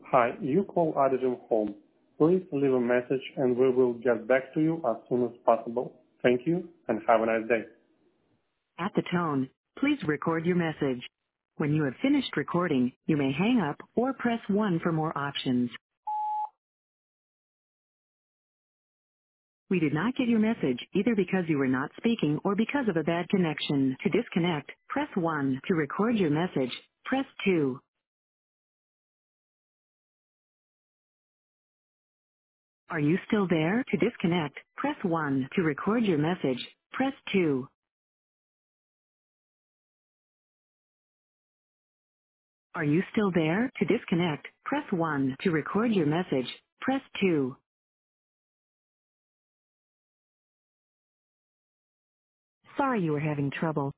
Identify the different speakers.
Speaker 1: Hi, you call Adagem Home. Please leave a message and we will get back to you as soon as possible. Thank you and have a nice day.
Speaker 2: At the tone, please record your message. When you have finished recording, you may hang up or press 1 for more options. We did not get your message either because you were not speaking or because of a bad connection. To disconnect, press 1. To record your message, press 2. Are you still there? To disconnect, press 1. To record your message, press 2. Are you still there? To disconnect, press 1. To record your message, press 2. Sorry you were having trouble.